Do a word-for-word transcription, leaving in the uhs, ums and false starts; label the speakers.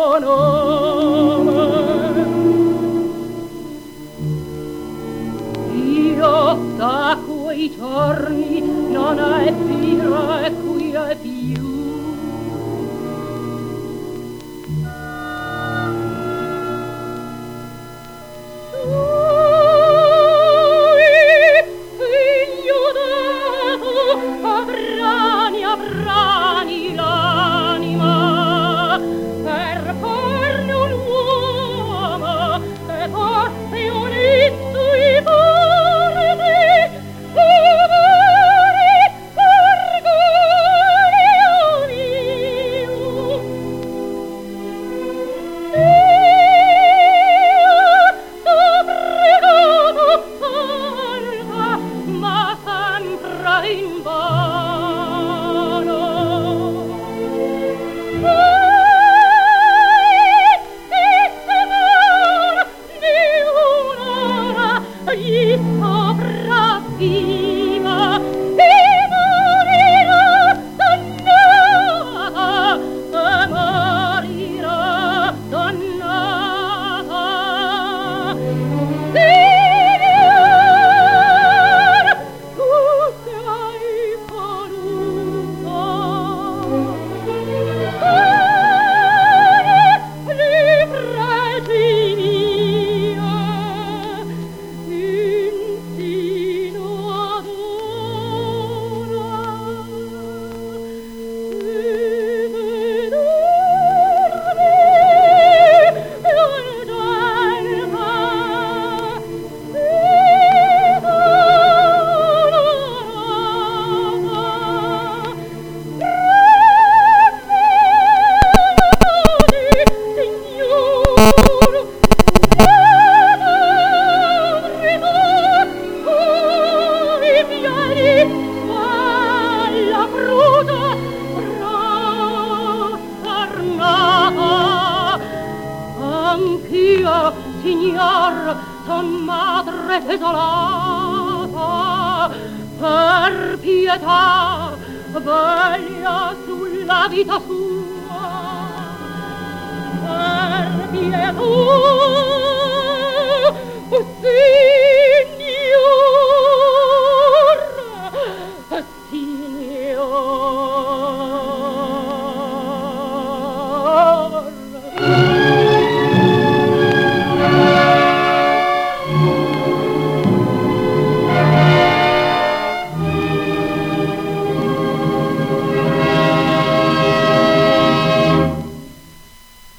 Speaker 1: nome. Io da quei giorni non ebbi requie più. Avrani l'anima per farne un uomo e forse unito i bordi, amore, orgoglio mio. Io t'ho pregato, salva, ma sempre invano. Gli sopravviva e morirà dannata, e morirà dannata. Signor, tu che hai voluto bene li pregi mia, insino ad ora e vedermi lontana e dolorosa. Anch'io, signor, son madre desolata, per pietà veglia sulla vita sua, per pietà